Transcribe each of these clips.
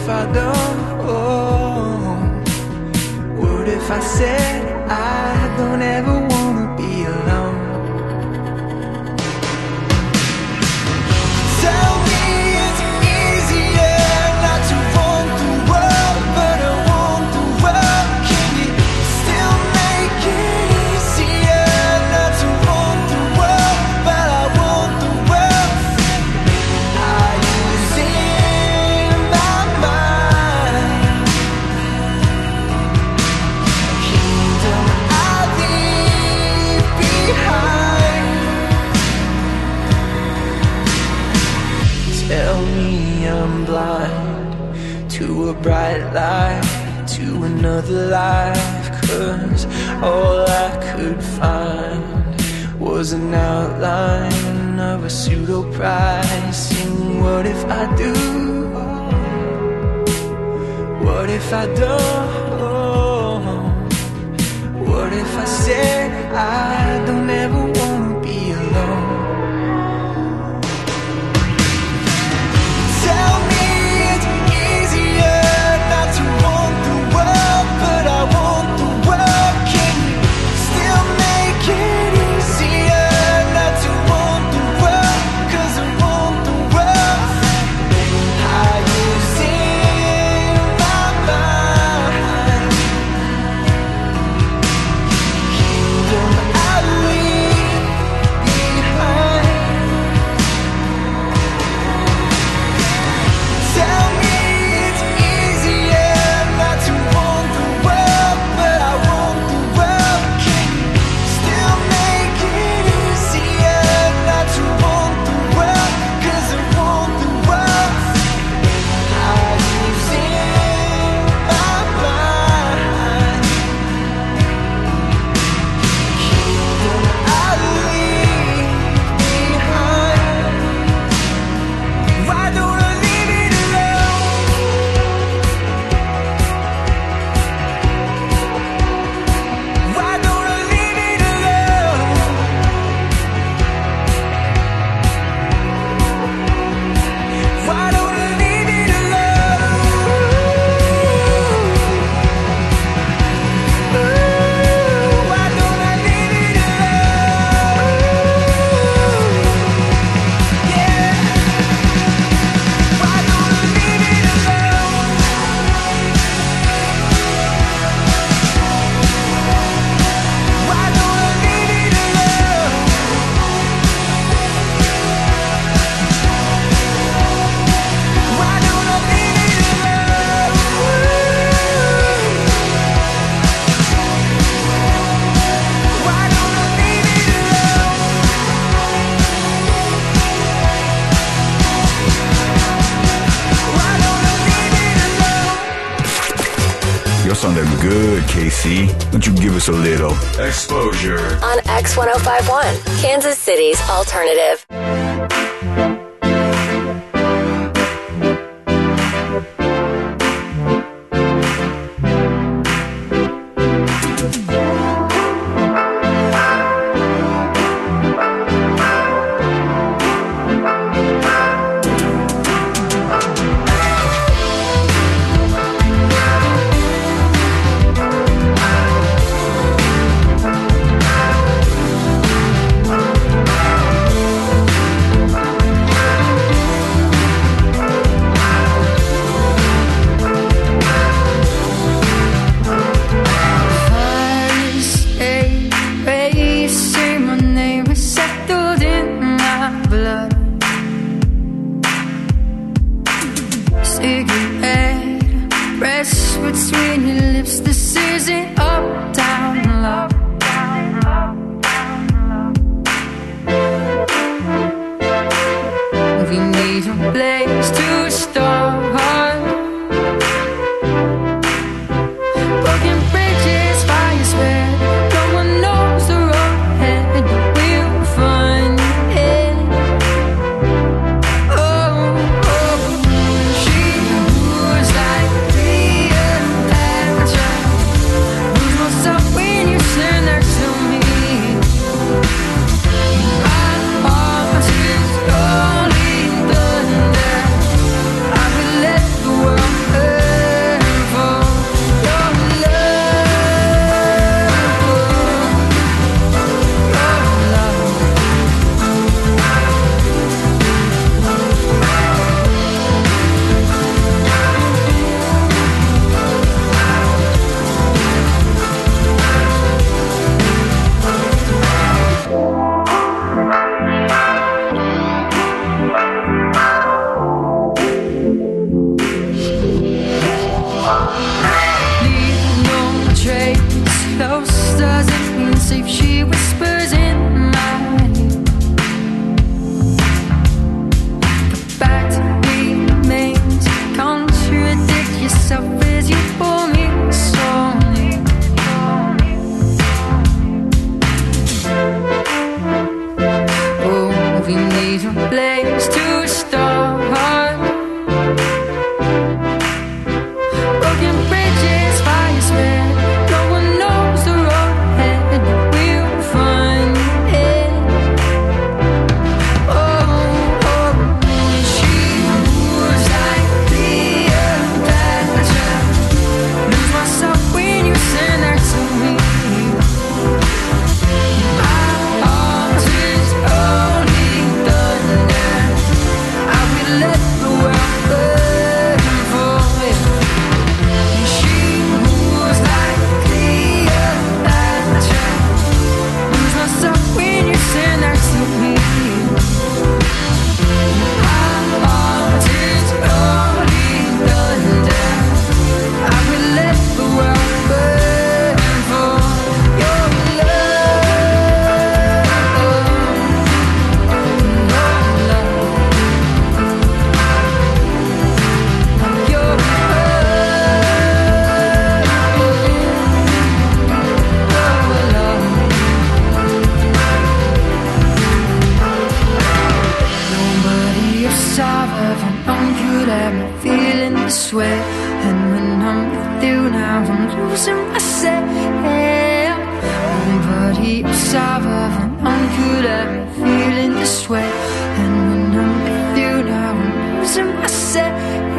I don't? What if I said I don't ever wanna be alone? Tell me it's easier not to want the world, but I want the world. Can you still make it easier not to want the world, but I want the world? Are you in my mind? Kingdom I leave behind. Tell me I'm blind to a bright light, to another life, 'cause all I could find was an outline of a pseudo price. And what if I do? What if I don't? What if I said I don't ever wanna be alone? Tell me it's easier not to want the world, but I want the world. Can you still make it easier not to want the world? 'Cause I want the world. Are you in my mind? Kingdom I leave behind. Tell me it's easier not to want the world, but I want the world. Can you still make it easier not to want the world? 'Cause I want the world. Are you in my mind? Kingdom I leave behind. Why don't I leave it alone? Why don't I leave it alone? Why don't I leave it alone? Why don't I leave it alone? Yeah. Why don't I leave it alone? Why don't I leave it alone? Why don't I leave it alone? Why don't I leave it alone? Why don't I leave it alone? You're sounding good, KC. Won't you give us a little exposure? On X1051, Kansas City's alternative. My heart is only thunder. losing myself. Nobody outside of an arm could have me feeling this way. And when I'm with you now, I'm losing myself.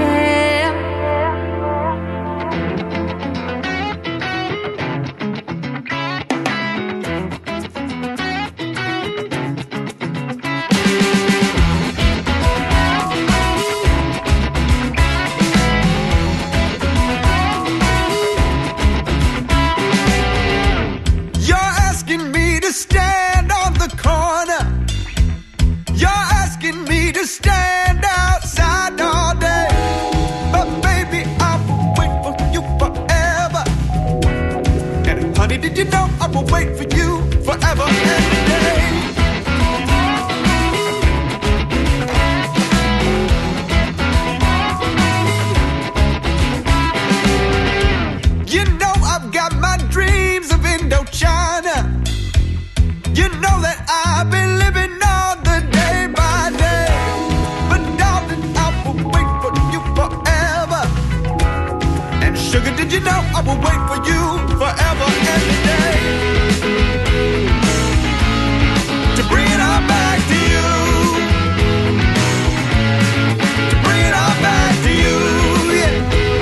Stand outside all day, but baby, I will wait for you forever. And honey, did you know I will wait for you forever and a day? You know I've got my dreams of Indochina. You know that I've been living on the day by day. Sugar, did you know I will wait for you forever and a day? To bring it all back to you. To bring it all back to you, yeah.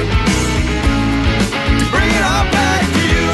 To bring it all back to you.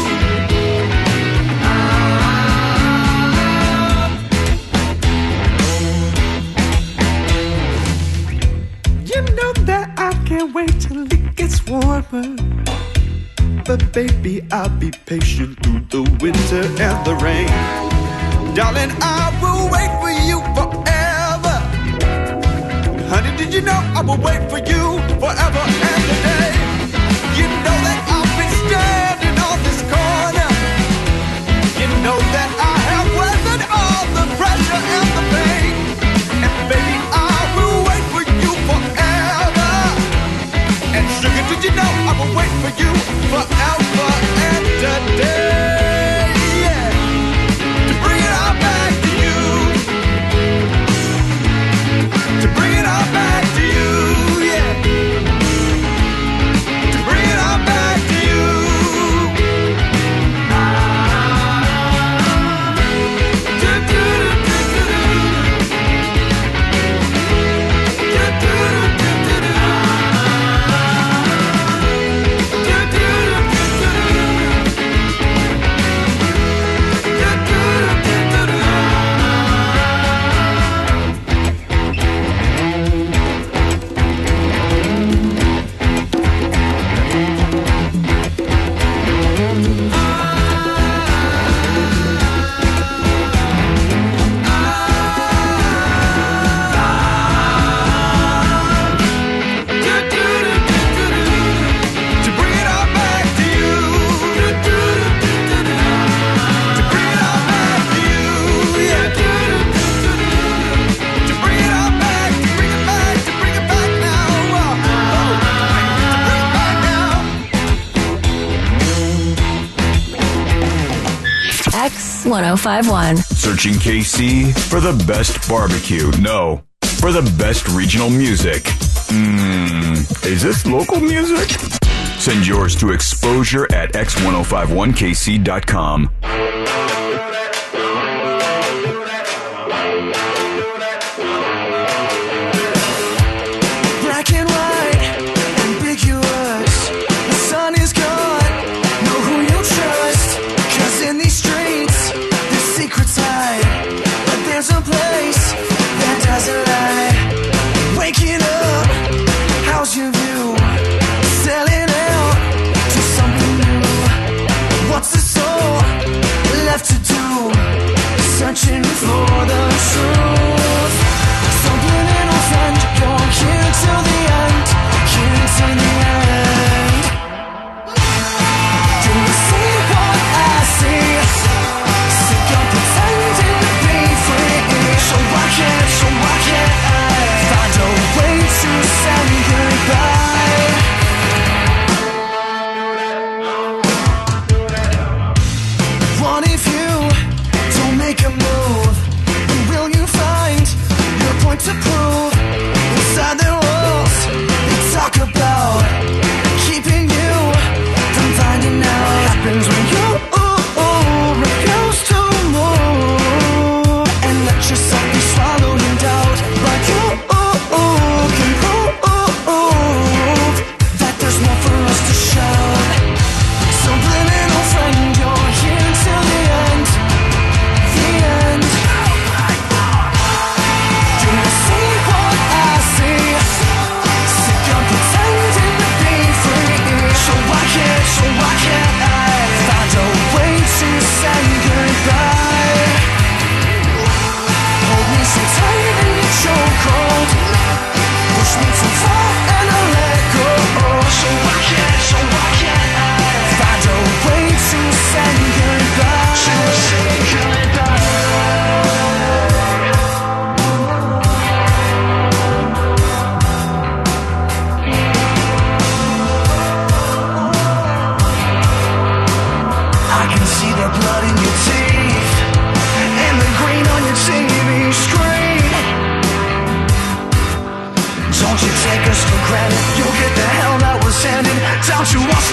You know that I can't wait till it gets warmer. But baby, I'll be patient through the winter and the rain. Darling, I will wait for you forever. Honey, did you know I will wait for you forever and a day? You know that I've been standing on this corner. You know that I have weathered all the pressure and the pain. And baby, I will wait for you forever. And sugar, did you know I will wait for you forever and a day? Yeah. To bring it all back to you. To bring it all back to you, yeah. To bring it all back to you. X1051. Searching KC for the best barbecue. No, for the best regional music. Is this local music? Send yours to exposure at x1051kc.com. Black and white, ambiguous. The sun is gone. Know who you trust. 'Cause in these streets, there's secrets hide. But there's a place that doesn't lie. Waking up, how's your view? Selling out to something new. What's the soul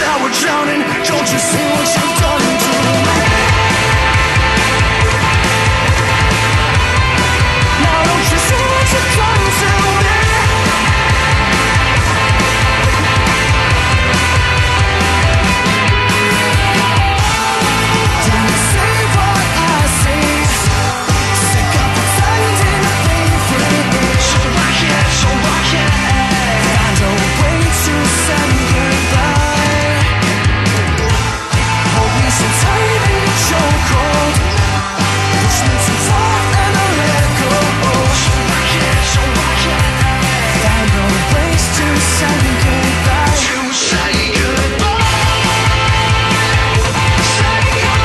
that we're drowning. Don't you see what you've done to me? Now don't you see what you've done to me? Do you see what I see? Sick of pretending to be free. So I can't find a way to say goodbye. Hold me so tight in your chokehold. Push me too far and I let go. So I can't find a ways to say goodbye. To say goodbye. Say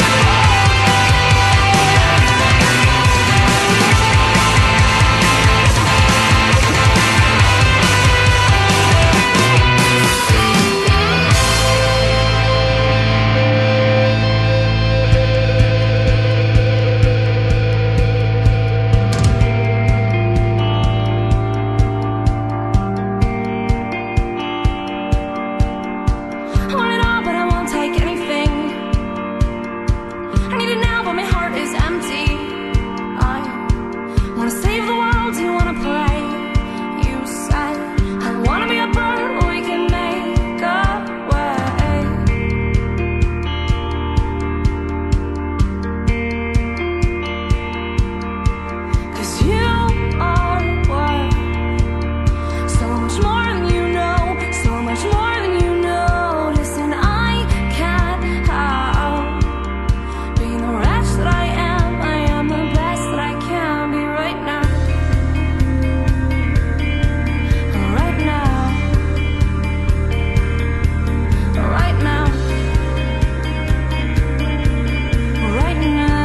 I want it all, but I won't take anything. I need it now, but my heart is empty. I wanna save the world, you wanna play. You said I wanna be a bird, we can make a way. 'Cause you are worth so much more than you know, so much more than you notice, and I can't help being the wretch that I am. I am the best that I can be right now. Right now. Right now. Right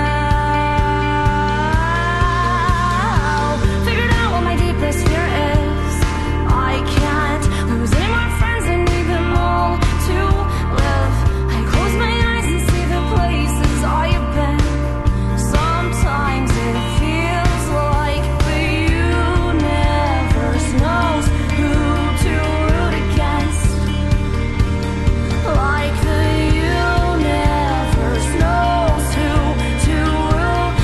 now. Figured out what my deepest fear is. I can't lose any more friends. I need them all to live. I close my eyes and see the places I've been. Sometimes it feels like the universe knows who to root against. Like the universe knows who to root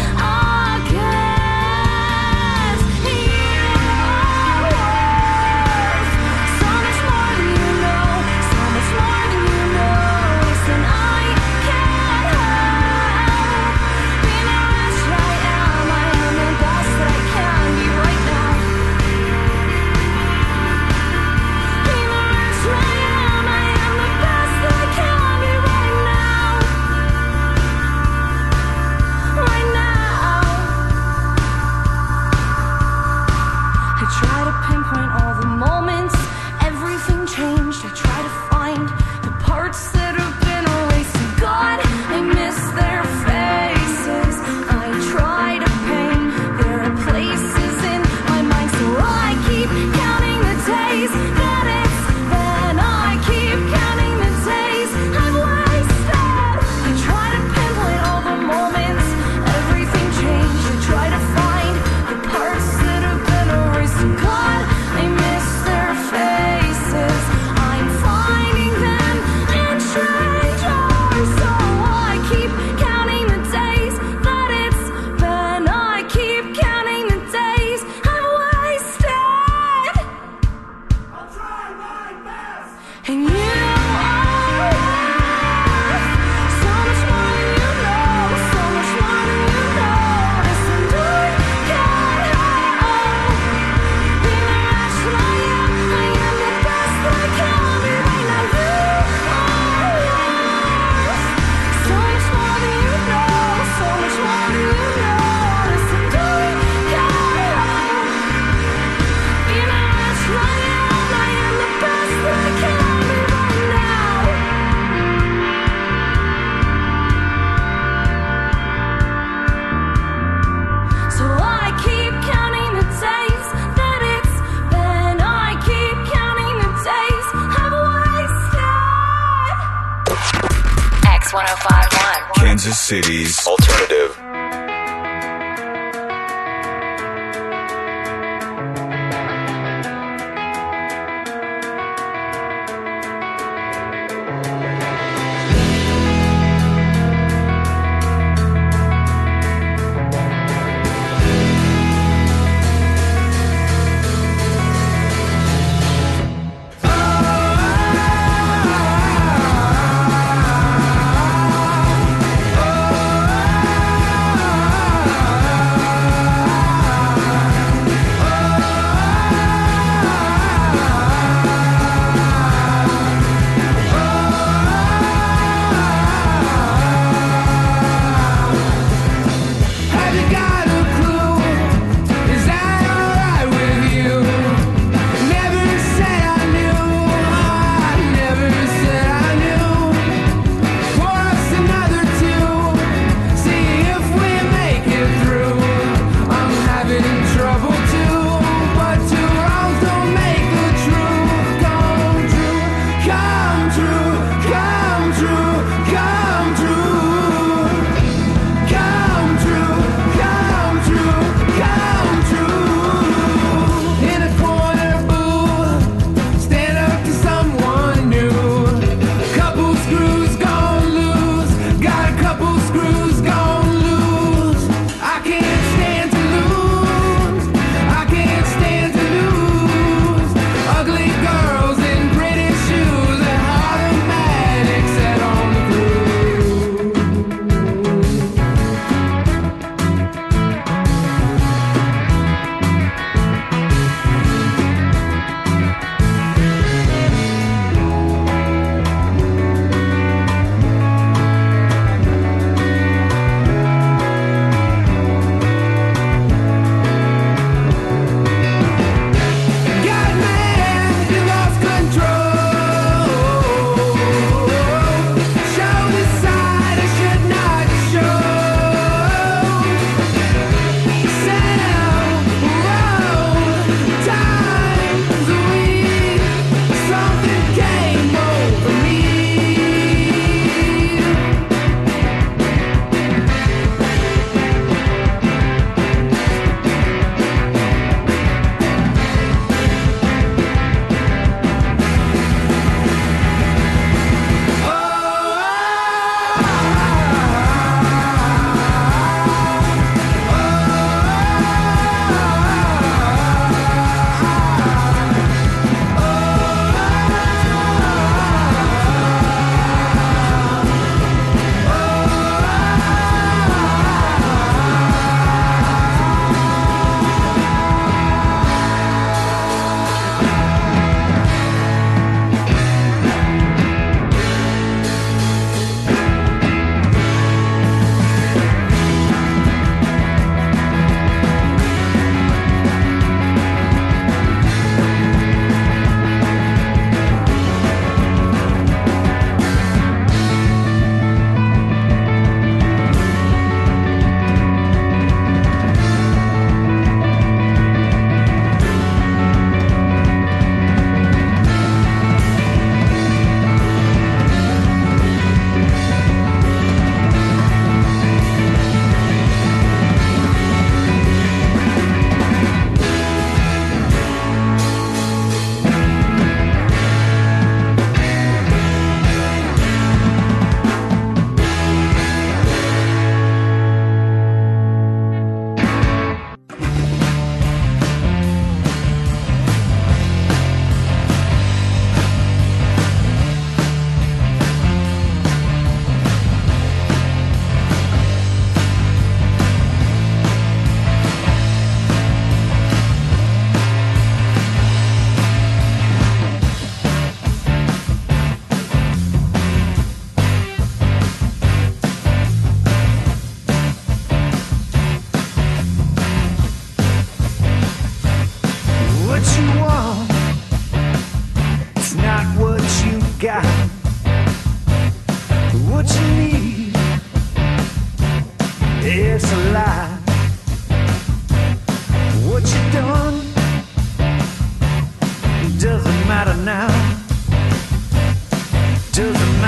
against. You are worth so much more than you know, so much more than you notice, and I can't help being the wretch I am. I am the best that I can be right now. Being the wretch I am. I am the best that I can be right now. Right now. I try to pinpoint all the moments everything changed. I try to find the parts that have been erased. And God, I miss their faces. I try to paint their places in my mind, so I keep counting the days that it's been. I keep counting the days I've wasted. I try to pinpoint all the moments everything changed. I try to find the parts that have been erased. And God, I miss their faces. I'm finding them in strange hours, so I keep counting the days that it's been. I keep counting the days I've wasted. I'll try my best. And you are worth so much more than you know, so much more than you notice, and I can't help being the wretch that I am. I am the best that I can be right now. You are worth so much more than you know, so much more than you notice, and I can't help being the wretch that I am. I am the best that I can be right now. So I keep counting the days that it's been. I keep counting the days I've wasted. X1051. Kansas City's alternative.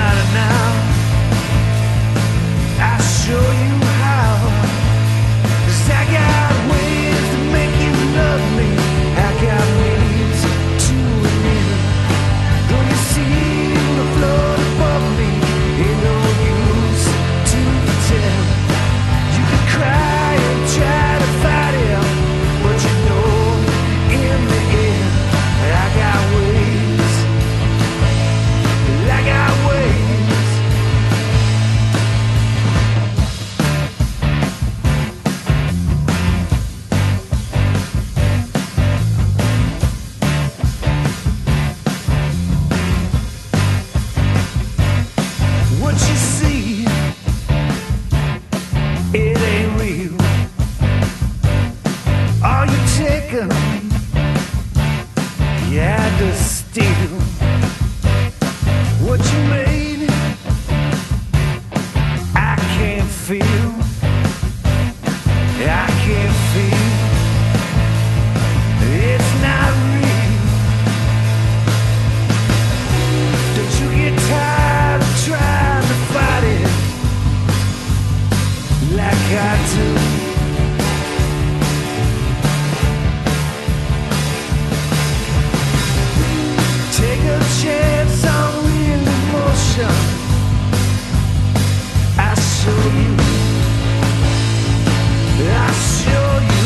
matter now. I'll show you how. 'Cause I got ways to make you love me. I got ways to win. Though you seem to float above me, ain't no use to pretend. You can cry and try to fight it, but you know in the end I got ways. I got ways. What you see, it ain't real. All you taking, you had to steal. What you made, I can't feel. I can't feel. It's not real. Don't you get tired of trying to fight it like I do? Take a chance on real emotion. I show you. I show you.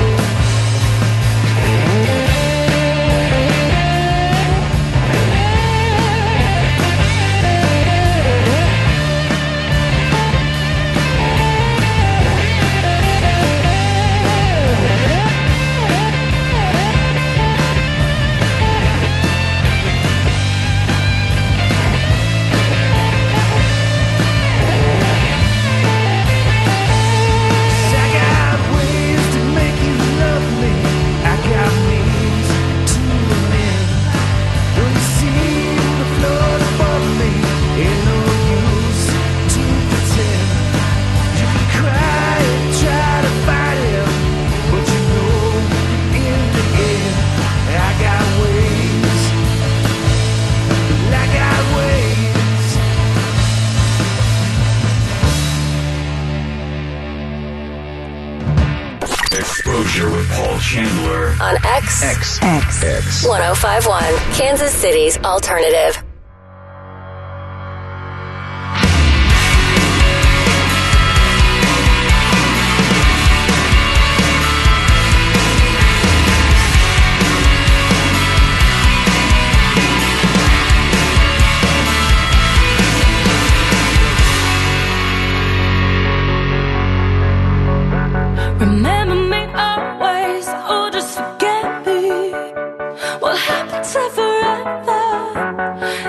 I got ways to make you love me. I got means to win. Though you seem to float above me, ain't no use to pretend. You can cry and try to fight it, but you know in the end I got ways. I got ways. Exposure with Paul Chandler. On X, 1051, Kansas City's alternative. Remember me always, or just forget me. What happened to forever?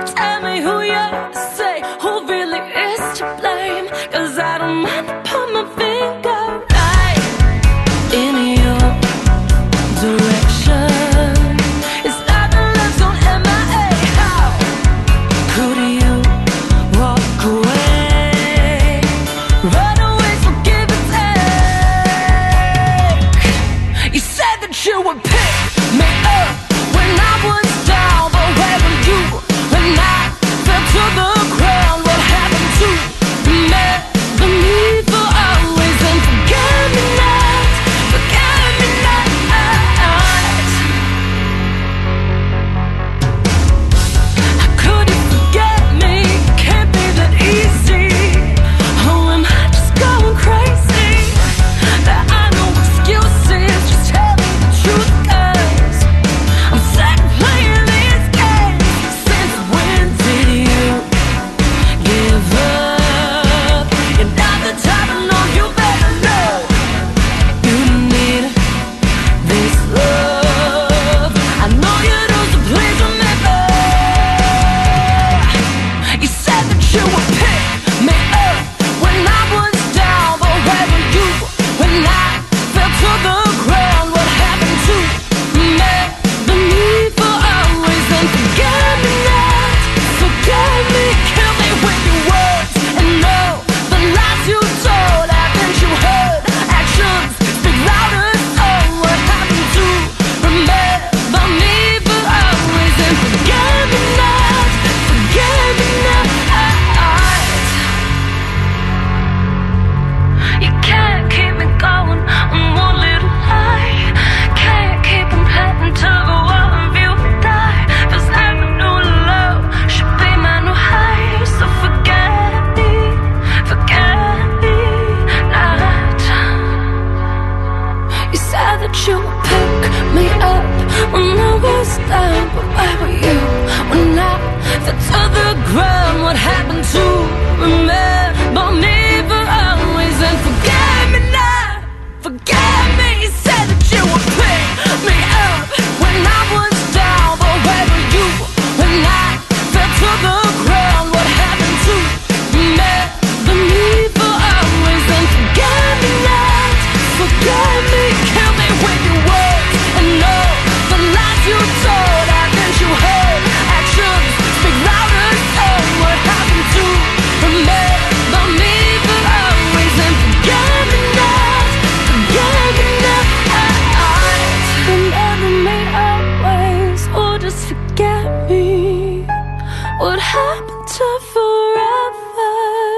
future forever.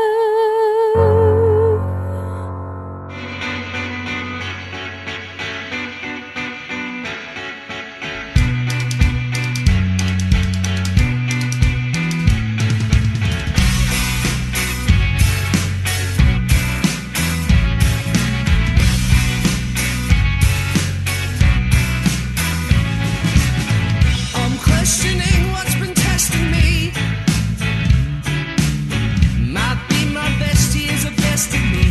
I'm questioning what's been testing me. Might be my best years of destiny.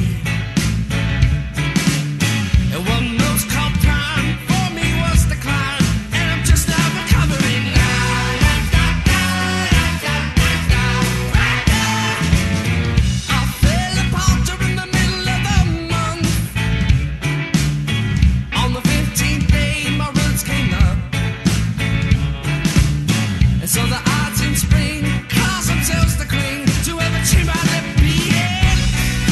And one most called prime for me was the climb, and I'm just now recovering. I fell apart during the middle of the month. On the 15th day, my roots came up. And so the odds in spring cause themselves to cling to every tree I left behind.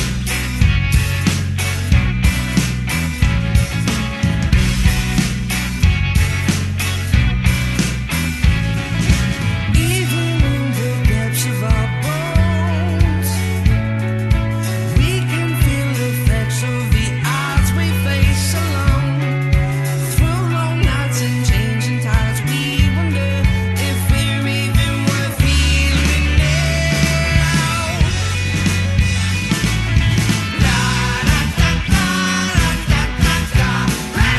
Even in the depths of our bones, we can feel the effects of the odds we face alone. Through long nights and changing tides, we wonder if we're even worth healing now. La da da da da da da da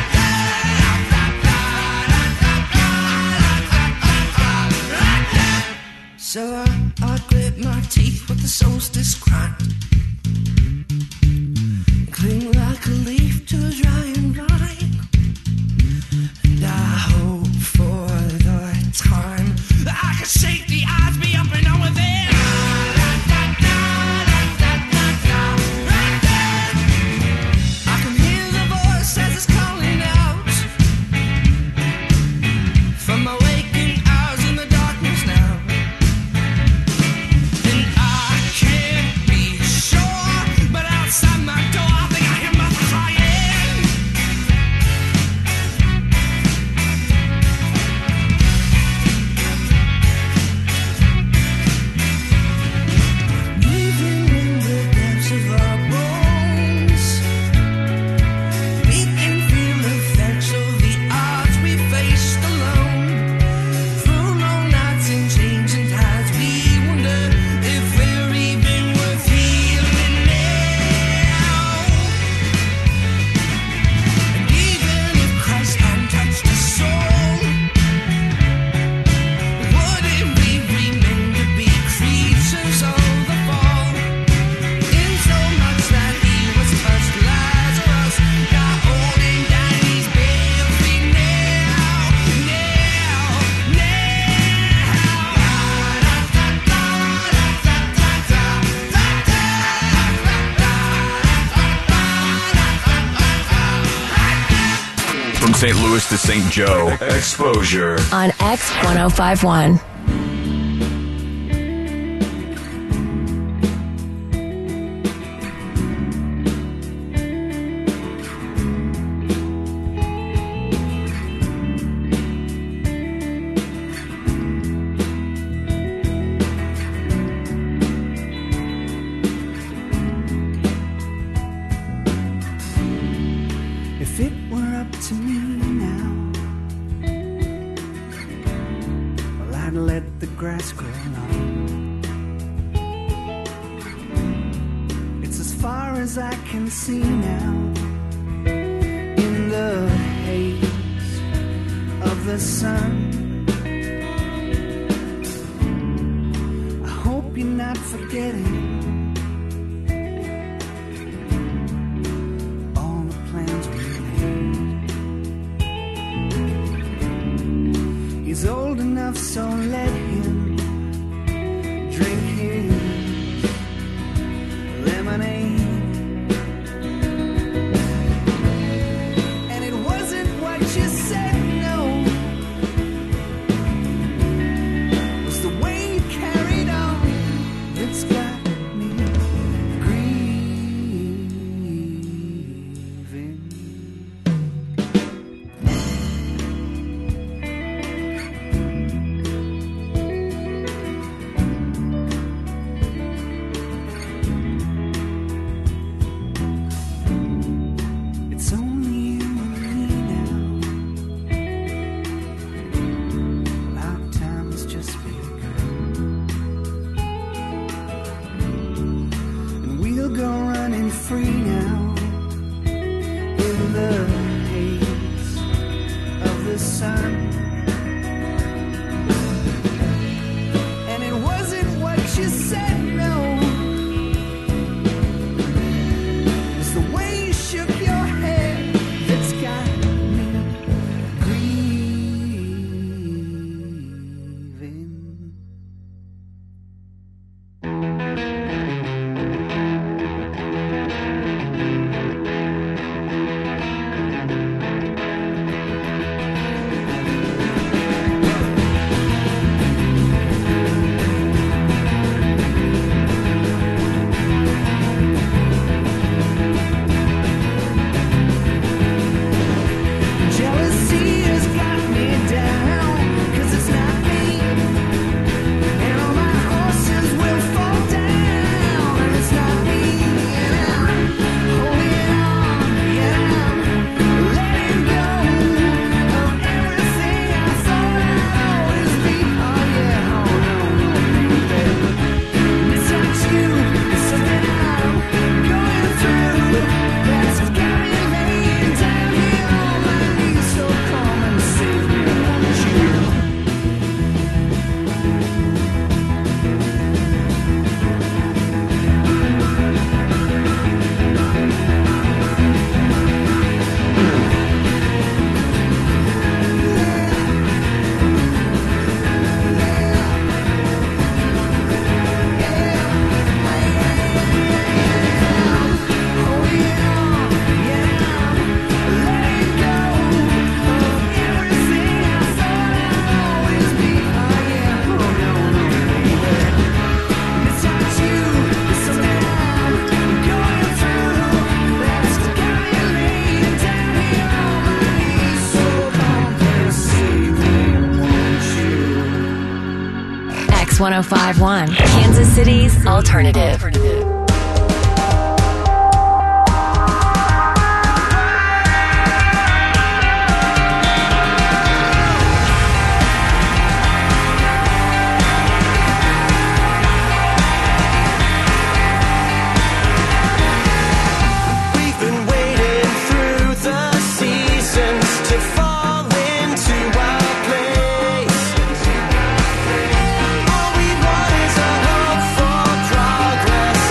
da. So I grit my teeth with the solstice grind, cling like a leaf to a drying vine, and I hope for the time that I can shake the odds, be up and over there. I can hear the voice as it's calling out from my waking hours in the darkness now. And I can't be sure, but outside my door I think I hear mother crying. Even in the depths of our bones, we can feel the effects of the odds we faced alone. Through long nights and changing tides, we wonder if we're even worth healing now. And even if Christ untouched the soul, wouldn't we remain to be creatures of the fall? In so much that he was touched, Lazarus got old and died, he's barely now. From St. Louis to St. Joe, Exposure. On X1051. If it were up to me now, well, I'd let the grass grow long. It's as far as I can see now, in the haze of the sun. I hope you're not forgetting all the plans we made. He's old enough, so let him drink his lemonade. And it wasn't what you said, no, it was the way you carried on that's got me grieving. will go running free now in the haze of the sun. And it wasn't what you said, no. It's the way you shook your head that's got me grieving. Jealousy has got me down, 'cause it's not me. And all my horses will fall down, and it's not me. And I'm holding on, yeah, I'm letting go of everything I thought I'd always be. Oh yeah, oh no, baby. It's not you, it's something I'm going through that's got me laying down here on my knees. So come and save me, won't you? X1051, Kansas City's alternative. We've been waiting through the seasons to fall into our place. All we want is a hope for progress.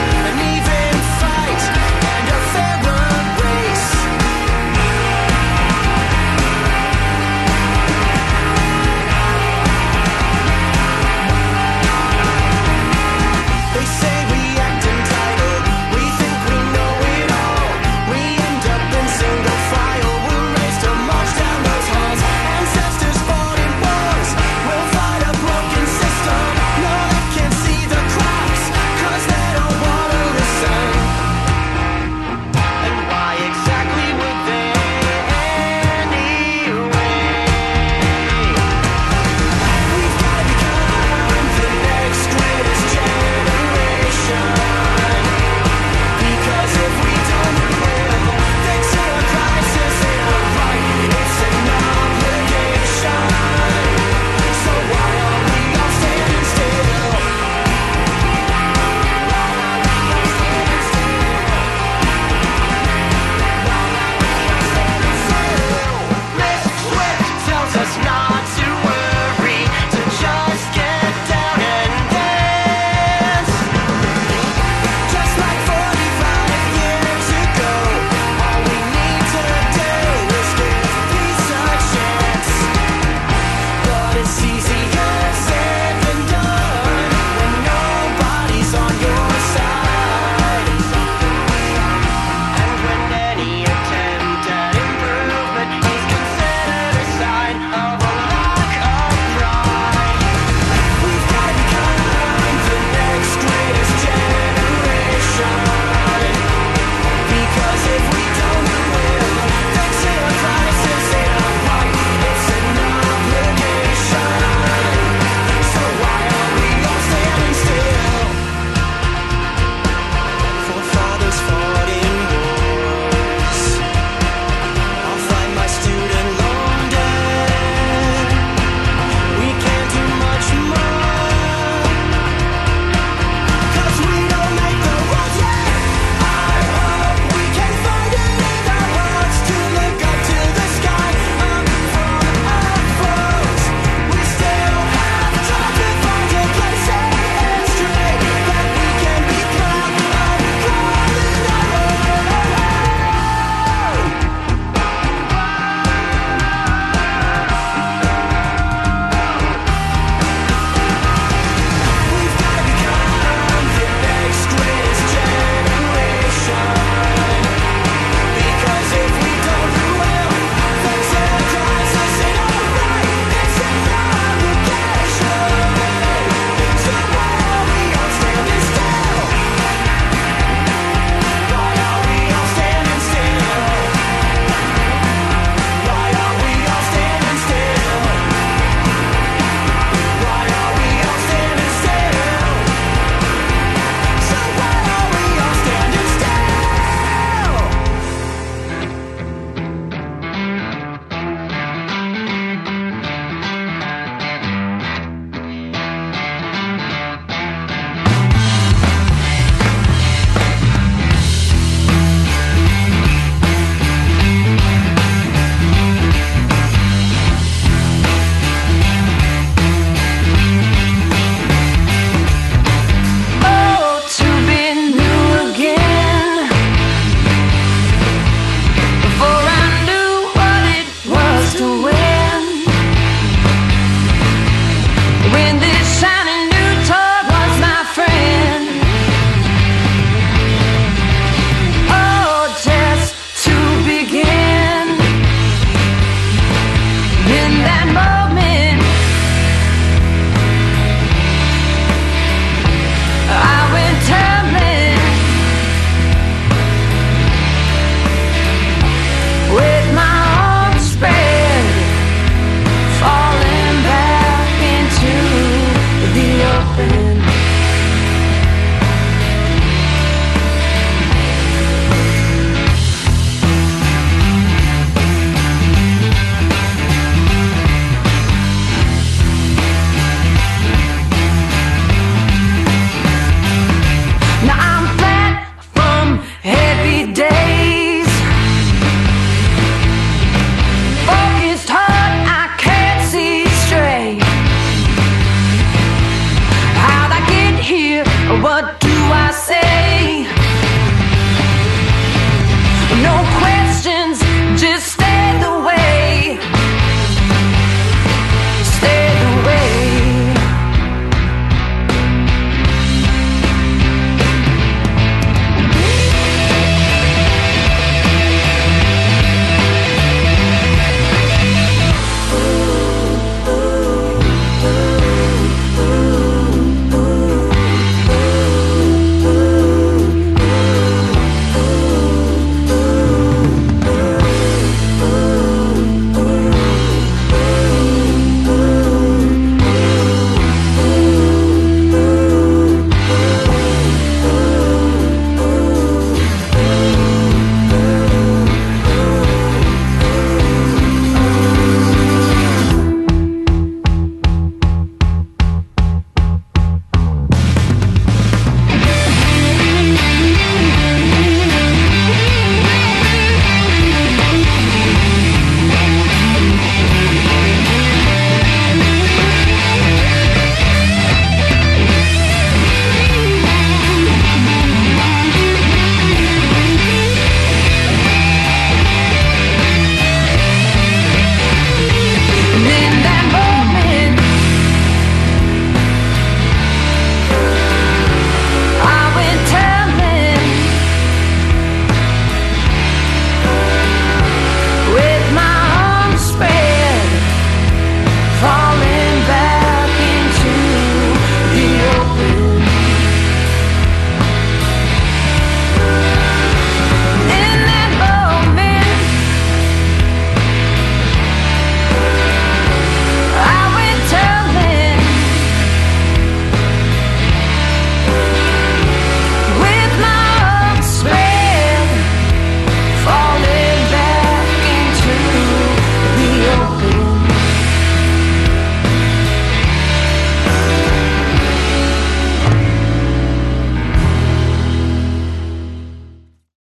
what do I say? No